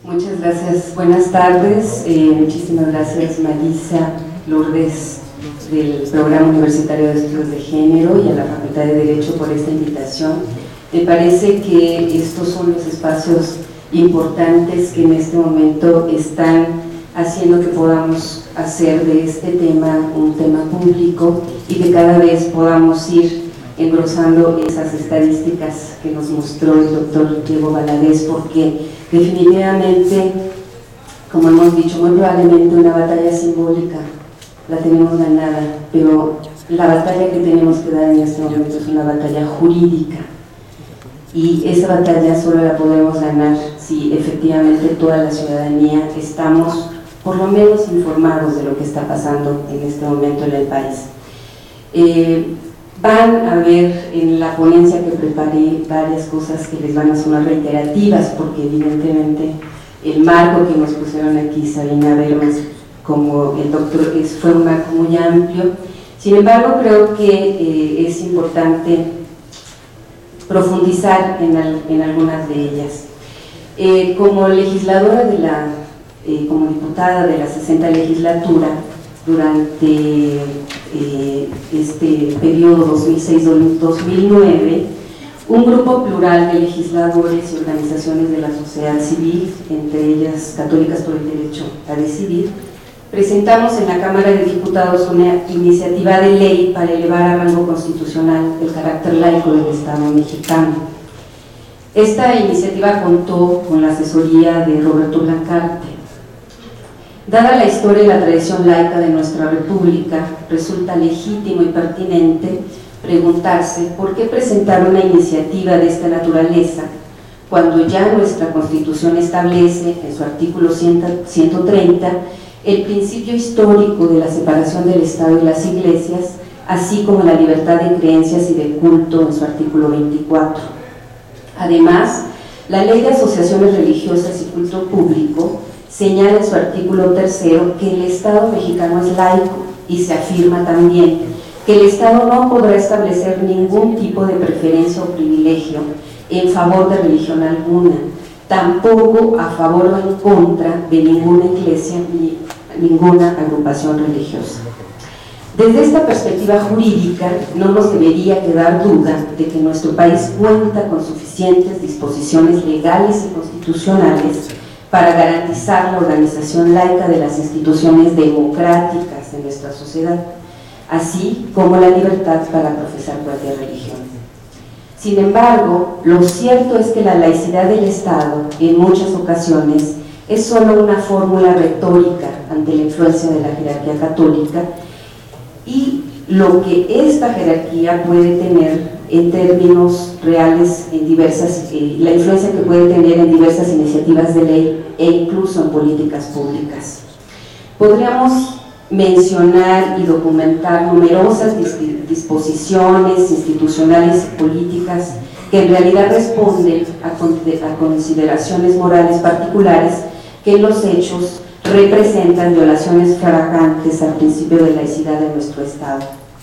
Muchas gracias, buenas tardes, muchísimas gracias Marisa Lourdes del Programa Universitario de Estudios de Género y a la Facultad de Derecho por esta invitación. Me parece que estos son los espacios importantes que en este momento están haciendo que podamos hacer de este tema un tema público y que cada vez podamos ir engrosando esas estadísticas que nos mostró el doctor Diego Valadez, porque definitivamente, como hemos dicho, muy probablemente una batalla simbólica la tenemos ganada, pero la batalla que tenemos que dar en este momento es una batalla jurídica, y esa batalla solo la podemos ganar si efectivamente toda la ciudadanía estamos por lo menos informados de lo que está pasando en este momento en el país. Van a ver en la ponencia que preparé varias cosas que les van a sonar reiterativas, porque evidentemente el marco que nos pusieron aquí, Sabina Bermas, como el doctor, fue un marco muy amplio. Sin embargo, creo que es importante profundizar en algunas de ellas. Como legisladora como diputada de la 60 legislatura, durante este periodo 2006-2009, un grupo plural de legisladores y organizaciones de la sociedad civil, entre ellas Católicas por el Derecho a Decidir, presentamos en la Cámara de Diputados una iniciativa de ley para elevar a rango constitucional el carácter laico del Estado mexicano. Esta iniciativa contó con la asesoría de Roberto Blancarte. Dada la historia y la tradición laica de nuestra república, resulta legítimo y pertinente preguntarse por qué presentar una iniciativa de esta naturaleza cuando ya nuestra Constitución establece en su artículo 130 el principio histórico de la separación del Estado y las iglesias, así como la libertad de creencias y de culto en su artículo 24. Además, la Ley de Asociaciones Religiosas y Culto Público señala en su artículo 3 que el Estado mexicano es laico, y se afirma también que el Estado no podrá establecer ningún tipo de preferencia o privilegio en favor de religión alguna, tampoco a favor o en contra de ninguna iglesia ni ninguna agrupación religiosa. Desde esta perspectiva jurídica, no nos debería quedar duda de que nuestro país cuenta con suficientes disposiciones legales y constitucionales para garantizar la organización laica de las instituciones democráticas de nuestra sociedad, así como la libertad para profesar cualquier religión. Sin embargo, lo cierto es que la laicidad del Estado, en muchas ocasiones, es solo una fórmula retórica ante la influencia de la jerarquía católica, y lo que esta jerarquía puede tener en términos reales en diversas, la influencia que puede tener en diversas iniciativas de ley e incluso en políticas públicas. Podríamos mencionar y documentar numerosas disposiciones institucionales y políticas que en realidad responden a consideraciones morales particulares que en los hechos representan violaciones flagrantes al principio de laicidad de nuestro Estado.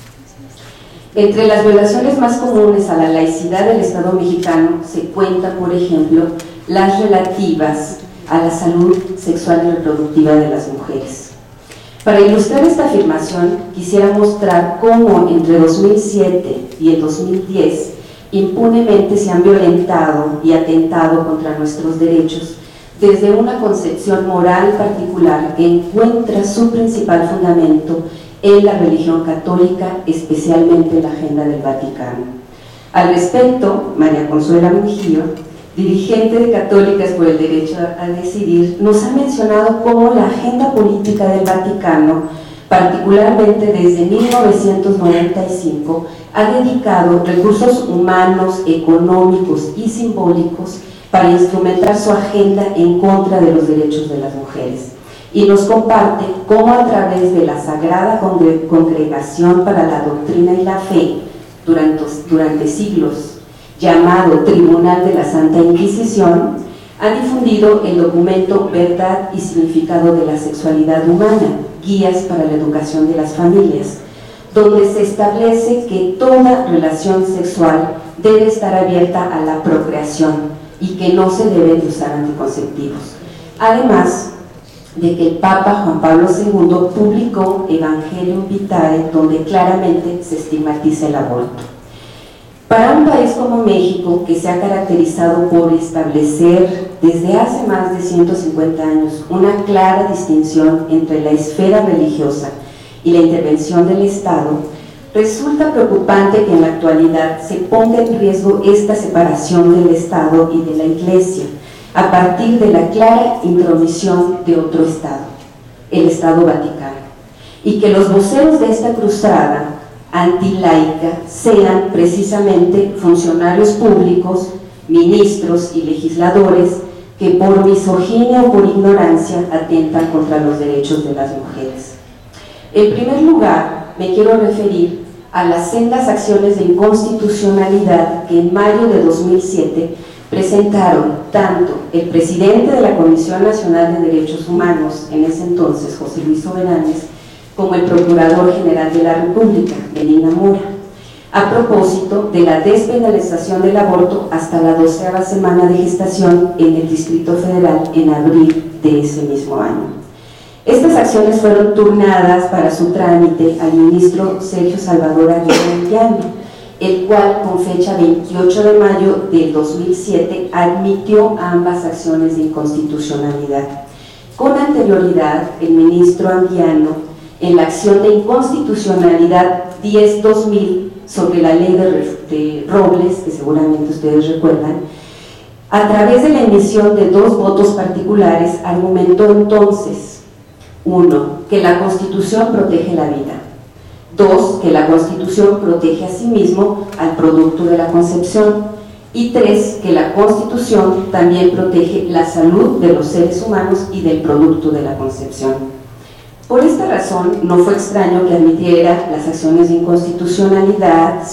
Entre las violaciones más comunes a la laicidad del Estado mexicano se cuentan, por ejemplo, las relativas a la salud sexual y reproductiva de las mujeres. Para ilustrar esta afirmación, quisiera mostrar cómo entre 2007 y el 2010 impunemente se han violentado y atentado contra nuestros derechos desde una concepción moral particular que encuentra su principal fundamento en la religión católica, especialmente en la Agenda del Vaticano. Al respecto, María Consuela Mujillo, dirigente de Católicas por el Derecho a Decidir, nos ha mencionado cómo la agenda política del Vaticano, particularmente desde 1995, ha dedicado recursos humanos, económicos y simbólicos para instrumentar su agenda en contra de los derechos de las mujeres, y nos comparte cómo a través de la Sagrada Congregación para la Doctrina y la Fe, durante siglos, llamado Tribunal de la Santa Inquisición, ha difundido el documento Verdad y Significado de la Sexualidad Humana, Guías para la Educación de las Familias, donde se establece que toda relación sexual debe estar abierta a la procreación y que no se deben de usar anticonceptivos. además de que el Papa Juan Pablo II publicó Evangelium Vitae, donde claramente se estigmatiza el aborto. Para un país como México, que se ha caracterizado por establecer desde hace más de 150 años una clara distinción entre la esfera religiosa y la intervención del Estado, resulta preocupante que en la actualidad se ponga en riesgo esta separación del Estado y de la Iglesia, a partir de la clara intromisión de otro Estado, el Estado Vaticano, y que los voceros de esta cruzada antilaica sean precisamente funcionarios públicos, ministros y legisladores que por misoginia o por ignorancia atentan contra los derechos de las mujeres. En primer lugar, me quiero referir a las sendas acciones de inconstitucionalidad que en mayo de 2007 presentaron tanto el presidente de la Comisión Nacional de Derechos Humanos, en ese entonces José Luis Soberanes, como el Procurador General de la República, Medina Mora, a propósito de la despenalización del aborto hasta la 12ª semana de gestación en el Distrito Federal en abril de ese mismo año. Estas acciones fueron turnadas para su trámite al ministro Sergio Salvador Aguirre Llano, el cual con fecha 28 de mayo del 2007 admitió ambas acciones de inconstitucionalidad. Con anterioridad, el ministro Anguiano, en la acción de inconstitucionalidad 10-2000 sobre la ley de Robles, que seguramente ustedes recuerdan, a través de la emisión de 2 votos particulares, argumentó entonces: 1. Que la Constitución protege la vida; 2. Que la Constitución protege asimismo al producto de la concepción; y 3. Que la Constitución también protege la salud de los seres humanos y del producto de la concepción. Por esta razón, no fue extraño que admitiera las acciones de inconstitucionalidad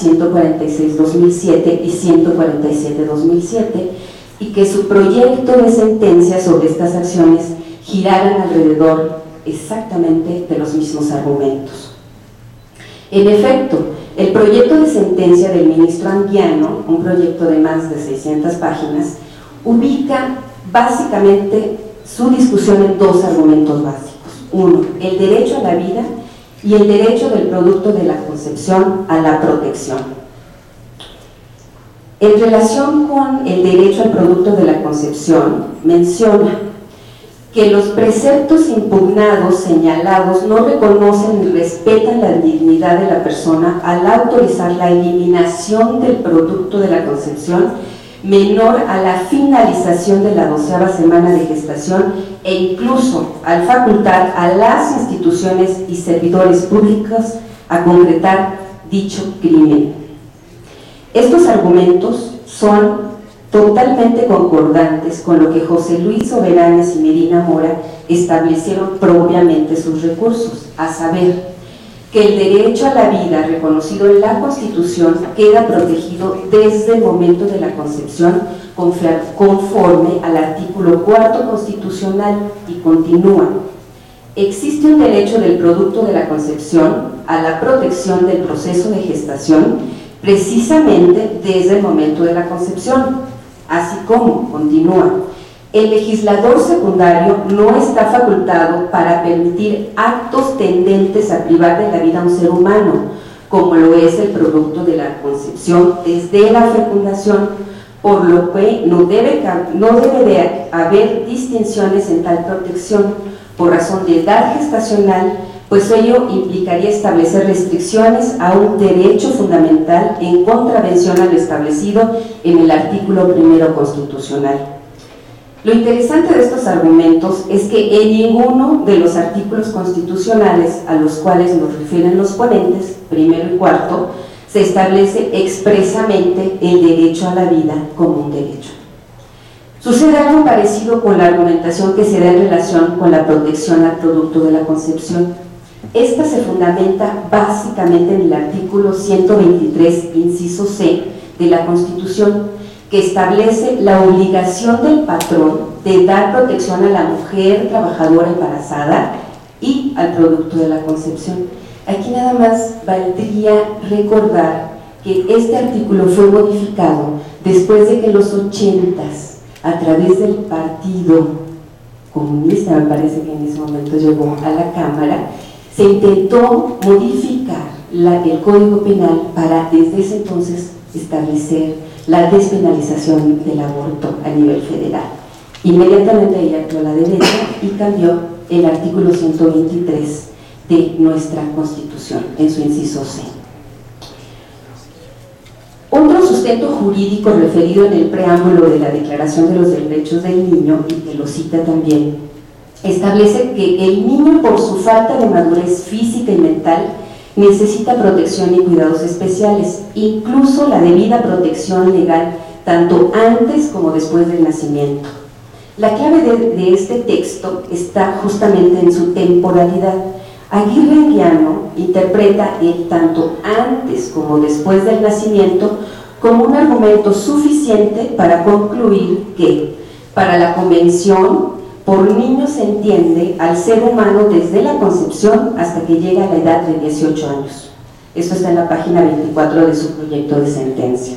146-2007 y 147-2007 y que su proyecto de sentencia sobre estas acciones giraran alrededor exactamente de los mismos argumentos. En efecto, el proyecto de sentencia del ministro Anguiano, un proyecto de más de 600 páginas, ubica básicamente su discusión en 2 argumentos básicos. 1. El derecho a la vida y el derecho del producto de la concepción a la protección. En relación con el derecho al producto de la concepción, menciona que los preceptos impugnados, señalados, no reconocen ni respetan la dignidad de la persona al autorizar la eliminación del producto de la concepción menor a la finalización de la 12ª semana de gestación e incluso al facultar a las instituciones y servidores públicos a concretar dicho crimen. Estos argumentos son totalmente concordantes con lo que José Luis Soberanes y Medina Mora establecieron propiamente sus recursos, a saber, que el derecho a la vida reconocido en la Constitución queda protegido desde el momento de la concepción conforme al artículo 4 constitucional, y continúa: existe un derecho del producto de la concepción a la protección del proceso de gestación precisamente desde el momento de la concepción, así como, continúa, el legislador secundario no está facultado para permitir actos tendentes a privar de la vida a un ser humano, como lo es el producto de la concepción desde la fecundación, por lo que no debe de haber distinciones en tal protección por razón de edad gestacional, pues ello implicaría establecer restricciones a un derecho fundamental en contravención a lo establecido en el artículo 1 constitucional. Lo interesante de estos argumentos es que en ninguno de los artículos constitucionales a los cuales nos refieren los ponentes, 1 y 4, se establece expresamente el derecho a la vida como un derecho. Sucede algo parecido con la argumentación que se da en relación con la protección al producto de la concepción. Esta se fundamenta básicamente en el artículo 123, inciso C de la Constitución, que establece la obligación del patrón de dar protección a la mujer trabajadora embarazada y al producto de la concepción. Aquí nada más valdría recordar que este artículo fue modificado después de que en los 80s, a través del partido comunista, me parece que en ese momento llegó a la Cámara, se intentó modificar el Código Penal para desde ese entonces establecer la despenalización del aborto a nivel federal. Inmediatamente ahí actuó la derecha y cambió el artículo 123 de nuestra Constitución en su inciso C. Otro sustento jurídico referido en el preámbulo de la Declaración de los Derechos del Niño, y que lo cita también, establece que el niño, por su falta de madurez física y mental, necesita protección y cuidados especiales, incluso la debida protección legal, tanto antes como después del nacimiento. La clave de este texto está justamente en su temporalidad. Aguirre Anguiano interpreta el tanto antes como después del nacimiento como un argumento suficiente para concluir que, para la Convención, por niño se entiende al ser humano desde la concepción hasta que llega a la edad de 18 años. Esto está en la página 24 de su proyecto de sentencia.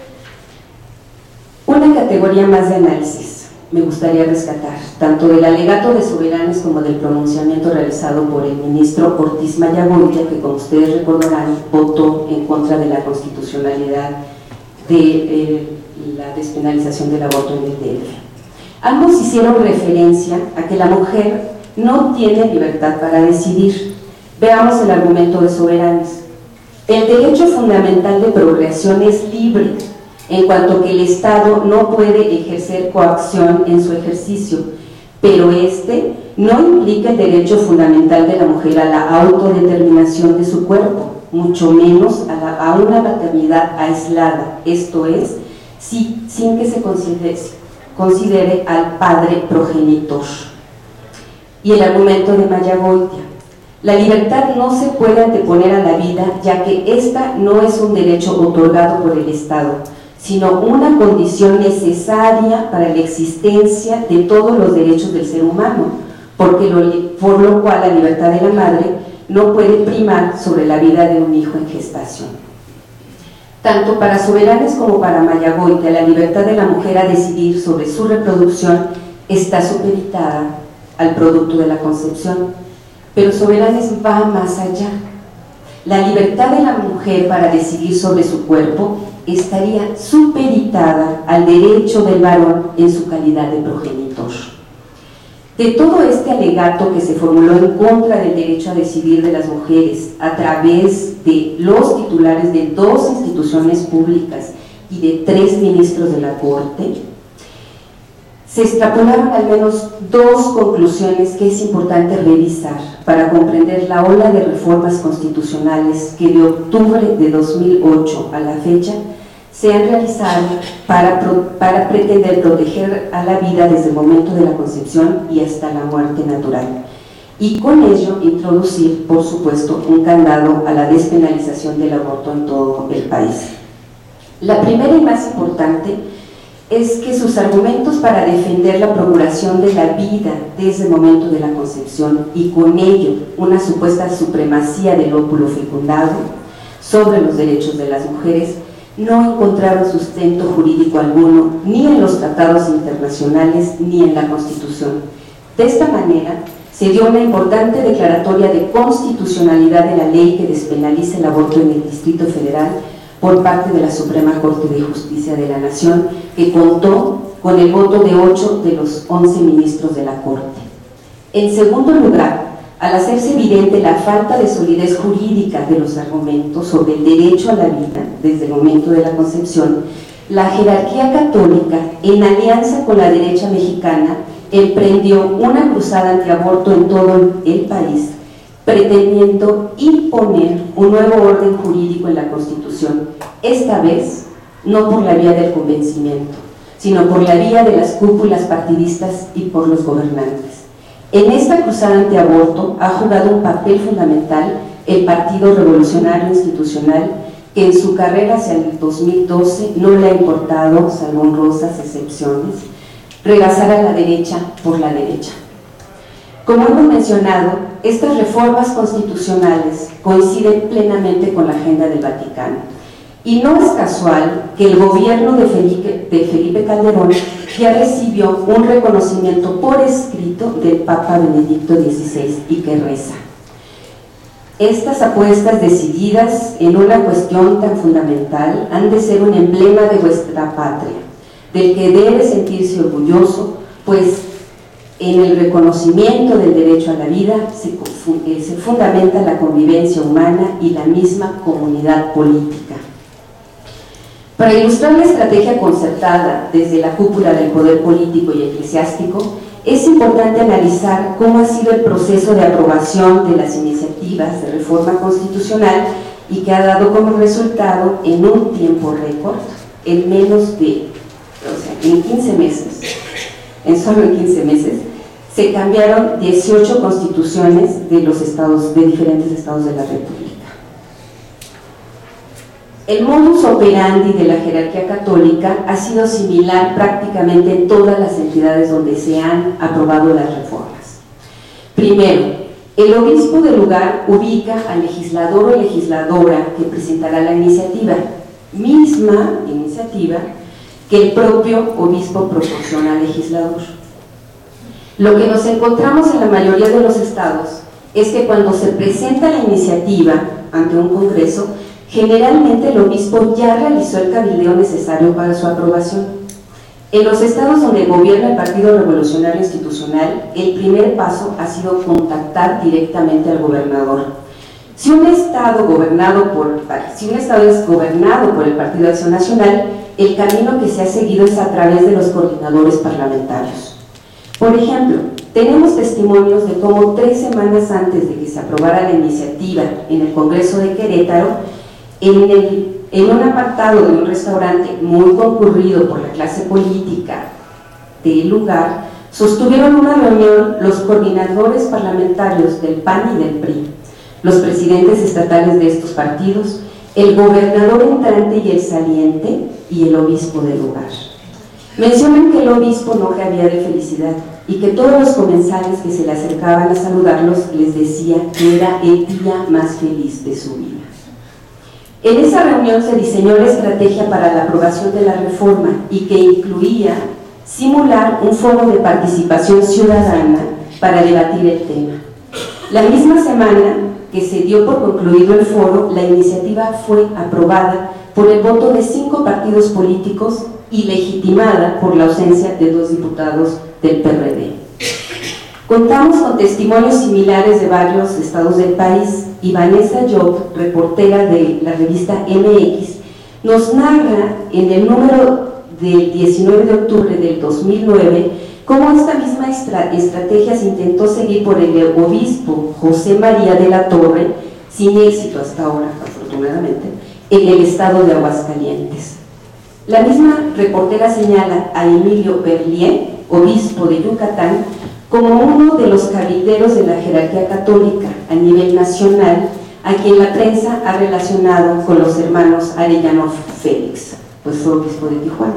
Una categoría más de análisis me gustaría rescatar, tanto del alegato de Soberanes como del pronunciamiento realizado por el ministro Ortiz Mayagoitia, que, como ustedes recordarán, votó en contra de la constitucionalidad de la despenalización del aborto en el DF. Ambos hicieron referencia a que la mujer no tiene libertad para decidir. Veamos el argumento de Soberanes. El derecho fundamental de procreación es libre, en cuanto que el Estado no puede ejercer coacción en su ejercicio, pero este no implica el derecho fundamental de la mujer a la autodeterminación de su cuerpo, mucho menos a una maternidad aislada, esto es, sin que se considere al padre progenitor. Y el argumento de Mayagoitia: la libertad no se puede anteponer a la vida, ya que ésta no es un derecho otorgado por el Estado, sino una condición necesaria para la existencia de todos los derechos del ser humano, por lo cual la libertad de la madre no puede primar sobre la vida de un hijo en gestación. Tanto para Soberanes como para Mayagoitia, la libertad de la mujer a decidir sobre su reproducción está supeditada al producto de la concepción, pero Soberanes va más allá. La libertad de la mujer para decidir sobre su cuerpo estaría supeditada al derecho del varón en su calidad de progenitor. De todo este alegato que se formuló en contra del derecho a decidir de las mujeres a través de los titulares de 2 instituciones públicas y de 3 ministros de la Corte, se extrapolaron al menos 2 conclusiones que es importante revisar para comprender la ola de reformas constitucionales que de octubre de 2008 a la fecha se han realizado para pretender proteger a la vida desde el momento de la concepción y hasta la muerte natural, y con ello introducir, por supuesto, un candado a la despenalización del aborto en todo el país. La primera y más importante es que sus argumentos para defender la procuración de la vida desde el momento de la concepción y con ello una supuesta supremacía del óvulo fecundado sobre los derechos de las mujeres no encontraron sustento jurídico alguno ni en los tratados internacionales ni en la Constitución. De esta manera se dio una importante declaratoria de constitucionalidad de la ley que despenaliza el aborto en el Distrito Federal por parte de la Suprema Corte de Justicia de la Nación, que contó con el voto de 8 de los 11 ministros de la Corte. En segundo lugar, al hacerse evidente la falta de solidez jurídica de los argumentos sobre el derecho a la vida desde el momento de la concepción, la jerarquía católica, en alianza con la derecha mexicana, emprendió una cruzada antiaborto en todo el país, pretendiendo imponer un nuevo orden jurídico en la Constitución, esta vez no por la vía del convencimiento, sino por la vía de las cúpulas partidistas y por los gobernantes. En esta cruzada antiaborto ha jugado un papel fundamental el Partido Revolucionario Institucional, que en su carrera hacia el 2012 no le ha importado, salvo honrosas excepciones, rebasar a la derecha por la derecha. Como hemos mencionado, estas reformas constitucionales coinciden plenamente con la agenda del Vaticano Y no es casual que el gobierno de Felipe Calderón ya recibió un reconocimiento por escrito del Papa Benedicto XVI y que reza: estas apuestas decididas en una cuestión tan fundamental han de ser un emblema de vuestra patria, del que debe sentirse orgulloso, pues en el reconocimiento del derecho a la vida se fundamenta la convivencia humana y la misma comunidad política. Para ilustrar la estrategia concertada desde la cúpula del poder político y eclesiástico, es importante analizar cómo ha sido el proceso de aprobación de las iniciativas de reforma constitucional y que ha dado como resultado, en un tiempo récord, en menos de, en 15 meses, solo en 15 meses, se cambiaron 18 constituciones de los estados, de diferentes estados de la República. El modus operandi de la jerarquía católica ha sido similar prácticamente en todas las entidades donde se han aprobado las reformas. Primero, el obispo del lugar ubica al legislador o legisladora que presentará la iniciativa, misma iniciativa que el propio obispo proporciona al legislador. Lo que nos encontramos en la mayoría de los estados es que cuando se presenta la iniciativa ante un congreso, generalmente el obispo ya realizó el cabildeo necesario para su aprobación. En los estados donde gobierna el Partido Revolucionario Institucional, el primer paso ha sido contactar directamente al gobernador. Si un estado es gobernado por el Partido de Acción Nacional, el camino que se ha seguido es a través de los coordinadores parlamentarios. Por ejemplo, tenemos testimonios de cómo 3 semanas antes de que se aprobara la iniciativa en el Congreso de Querétaro, en un apartado de un restaurante muy concurrido por la clase política del lugar, sostuvieron una reunión los coordinadores parlamentarios del PAN y del PRI, los presidentes estatales de estos partidos, el gobernador entrante y el saliente, y el obispo del lugar. Mencionan que el obispo no cabía de felicidad y que todos los comensales que se le acercaban a saludarlos les decía que era el día más feliz de su vida. En esa reunión se diseñó la estrategia para la aprobación de la reforma y que incluía simular un foro de participación ciudadana para debatir el tema. La misma semana que se dio por concluido el foro, la iniciativa fue aprobada por el voto de 5 partidos políticos y legitimada por la ausencia de 2 diputados del PRD. Contamos con testimonios similares de varios estados del país y Vanessa Job, reportera de la revista MX, nos narra en el número del 19 de octubre del 2009 cómo esta misma estrategia se intentó seguir por el obispo José María de la Torre, sin éxito hasta ahora, afortunadamente, en el estado de Aguascalientes. La misma reportera señala a Emilio Berlier, obispo de Yucatán, como uno de los cabilderos de la jerarquía católica a nivel nacional, a quien la prensa ha relacionado con los hermanos Arellano Félix, pues fue obispo de Tijuana.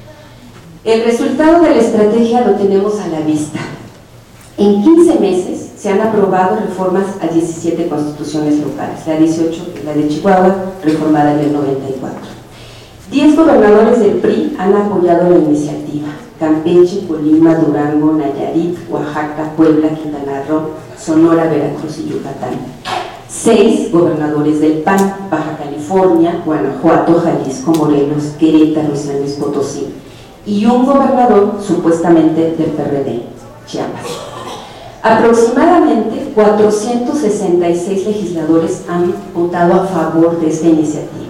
El resultado de la estrategia lo tenemos a la vista. En 15 meses se han aprobado reformas a 17 constituciones locales, la 18, la de Chihuahua, reformada en el 94. 10 gobernadores del PRI han apoyado la iniciativa: Campeche, Colima, Durango, Nayarit, Oaxaca, Puebla, Quintana Roo, Sonora, Veracruz y Yucatán. 6 gobernadores del PAN: Baja California, Guanajuato, Jalisco, Morelos, Querétaro y San Luis Potosí. Y un gobernador supuestamente del PRD, Chiapas. Aproximadamente 466 legisladores han votado a favor de esta iniciativa.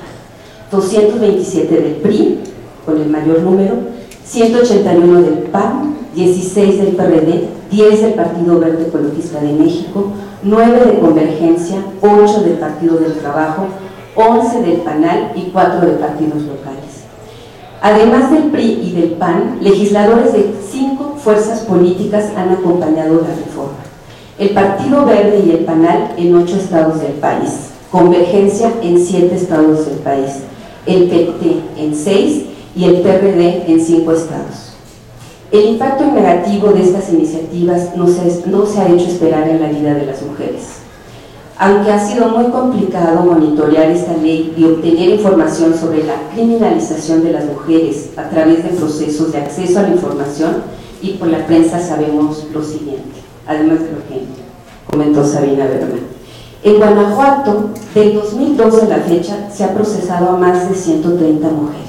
227 del PRI, con el mayor número, 181 del PAN, 16 del PRD, 10 del Partido Verde Ecologista de México, 9 de Convergencia, 8 del Partido del Trabajo, 11 del PANAL y 4 de partidos locales. Además del PRI y del PAN, legisladores de 5 fuerzas políticas han acompañado la reforma: el Partido Verde y el PANAL en 8 estados del país, Convergencia en 7 estados del país, el PT en 6 y el PRD en 5 estados. El impacto negativo de estas iniciativas no se ha hecho esperar en la vida de las mujeres. Aunque ha sido muy complicado monitorear esta ley y obtener información sobre la criminalización de las mujeres a través de procesos de acceso a la información, y por la prensa sabemos lo siguiente, además de lo que comentó Sabina Berman. En Guanajuato, del 2012 a la fecha, se ha procesado a más de 130 mujeres.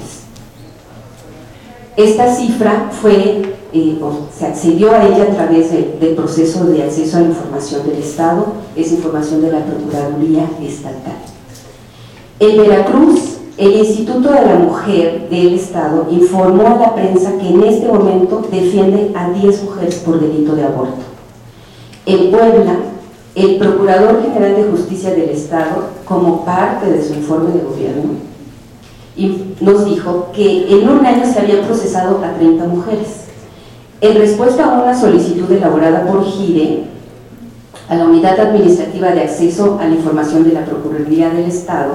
Esta cifra se accedió a ella a través del proceso de acceso a la información del Estado, es información de la Procuraduría Estatal. En Veracruz, el Instituto de la Mujer del Estado informó a la prensa que en este momento defiende a 10 mujeres por delito de aborto. En Puebla, el Procurador General de Justicia del Estado, como parte de su informe de gobierno, nos dijo que en un año se habían procesado a 30 mujeres. En respuesta a una solicitud elaborada por GIDE, a la Unidad Administrativa de Acceso a la Información de la Procuraduría del Estado,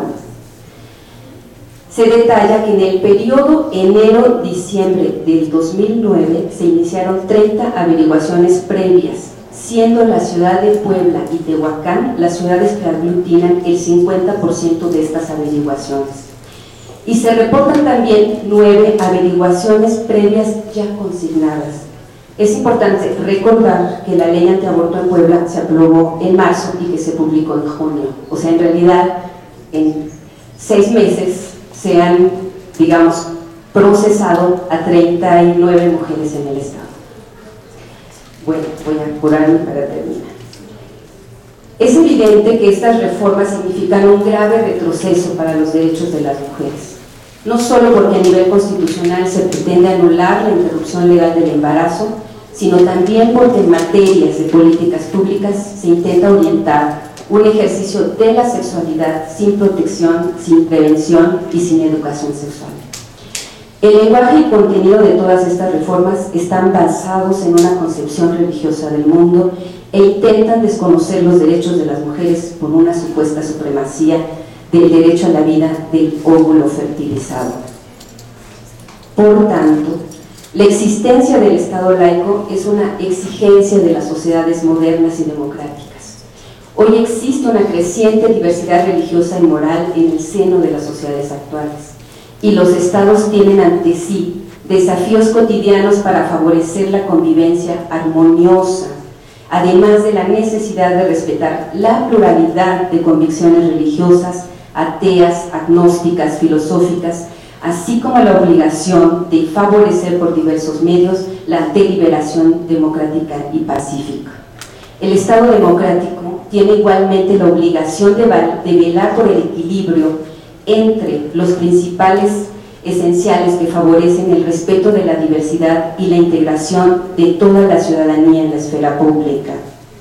se detalla que en el periodo enero-diciembre del 2009 se iniciaron 30 averiguaciones previas, siendo la ciudad de Puebla y Tehuacán las ciudades que aglutinan el 50% de estas averiguaciones. Y se reportan también 9 averiguaciones previas ya consignadas. Es importante recordar que la ley antiaborto en Puebla se aprobó en marzo y que se publicó en junio. O sea, en realidad, en 6 meses se han, digamos, procesado a 39 mujeres en el Estado. Bueno, voy a apurarme para terminar. Es evidente que estas reformas significan un grave retroceso para los derechos de las mujeres, no solo porque a nivel constitucional se pretende anular la interrupción legal del embarazo, sino también porque en materias de políticas públicas se intenta orientar un ejercicio de la sexualidad sin protección, sin prevención y sin educación sexual. El lenguaje y contenido de todas estas reformas están basados en una concepción religiosa del mundo e intentan desconocer los derechos de las mujeres por una supuesta supremacía del derecho a la vida del óvulo fertilizado. Por tanto, la existencia del Estado laico es una exigencia de las sociedades modernas y democráticas. Hoy existe una creciente diversidad religiosa y moral en el seno de las sociedades actuales, y los estados tienen ante sí desafíos cotidianos para favorecer la convivencia armoniosa, además de la necesidad de respetar la pluralidad de convicciones religiosas, ateas, agnósticas, filosóficas, así como la obligación de favorecer por diversos medios la deliberación democrática y pacífica. El Estado democrático tiene igualmente la obligación de velar por el equilibrio entre los principales esenciales que favorecen el respeto de la diversidad y la integración de toda la ciudadanía en la esfera pública.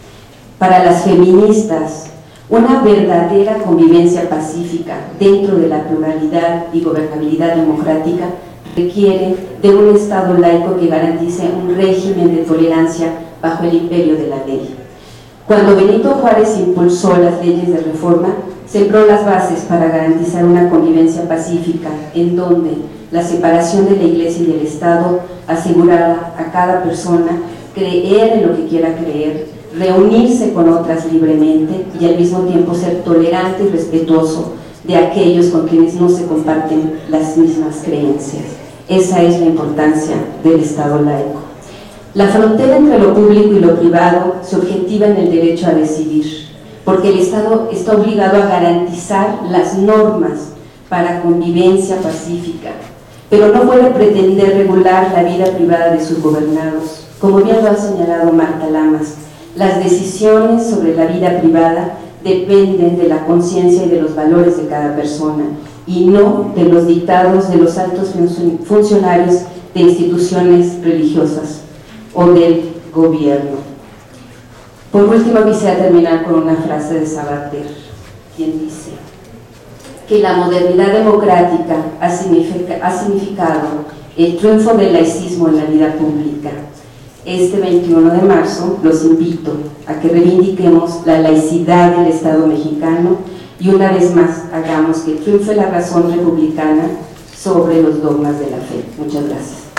Para las feministas, una verdadera convivencia pacífica dentro de la pluralidad y gobernabilidad democrática requiere de un Estado laico que garantice un régimen de tolerancia bajo el imperio de la ley. Cuando Benito Juárez impulsó las leyes de reforma, sembró las bases para garantizar una convivencia pacífica en donde la separación de la Iglesia y del Estado asegurara a cada persona creer en lo que quiera creer, reunirse con otras libremente y al mismo tiempo ser tolerante y respetuoso de aquellos con quienes no se comparten las mismas creencias. Esa es la importancia del Estado laico. La frontera entre lo público y lo privado se objetiva en el derecho a decidir, porque el Estado está obligado a garantizar las normas para convivencia pacífica, pero no puede pretender regular la vida privada de sus gobernados. Como bien lo ha señalado Marta Lamas, las decisiones sobre la vida privada dependen de la conciencia y de los valores de cada persona, y no de los dictados de los altos funcionarios de instituciones religiosas o del gobierno. Por último, quisiera terminar con una frase de Sabater, quien dice que la modernidad democrática ha significado el triunfo del laicismo en la vida pública. Este 21 de marzo los invito a que reivindiquemos la laicidad del Estado mexicano y una vez más hagamos que triunfe la razón republicana sobre los dogmas de la fe. Muchas gracias.